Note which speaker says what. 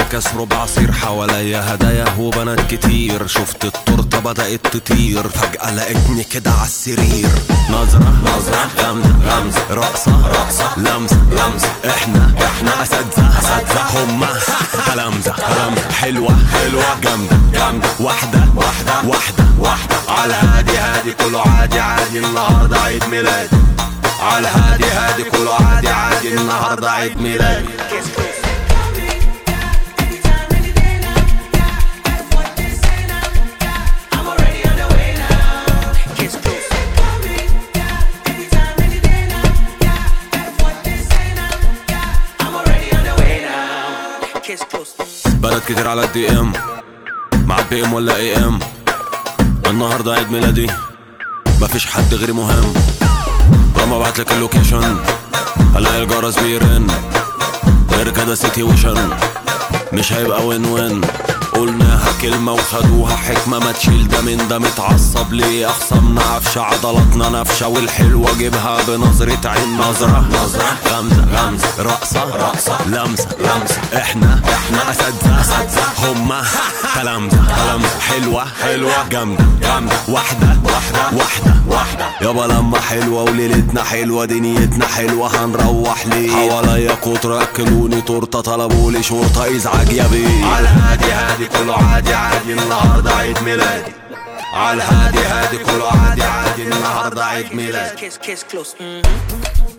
Speaker 1: كاس ربع عصير، حواليا هدايا وبنات كتير. شفت التورته بدأت تطير، فجأة لقيتني كده عالسرير. نظرة غمزة رقصة لمسة احنا اساتذة هما تلامذة حلوة جامدة واحدة على هادي كله عادي النهارده عيد ميلادي. على هادي كله عادي النهارده عيد ميلادي. بنات كتير على الدي ام، مع البي ام ولا اي ام. النهارده عيد ميلادي، مفيش حد غيري مهم. لما ابعتلك اللوكيشن الاقي الجرس بيرن، غير كده سيتويشن مش هيبقى وين. قلناها كلمة وخدوها حكمة، ما تشيل ده من ده. متعصب ليه؟ أخصامنا عفشة، عضلاتنا نفشة، والحلوة جيبها بنظرة عين. نظرة غمزة رقصة لمسة احنا أساتذة هما تلامذة حلوة جامدة واحدة يابا. لما حلوة وليلتنا حلوة، دنيتنا حلوة، هنروح ليه؟ حواليا كتر أكلوني تورتة، طلبولي شرطة، إزعاج يا بيه. على هادي كله عادي النهارده عيد ميلادي. على هادي كله عادي النهارده عيد ميلادي.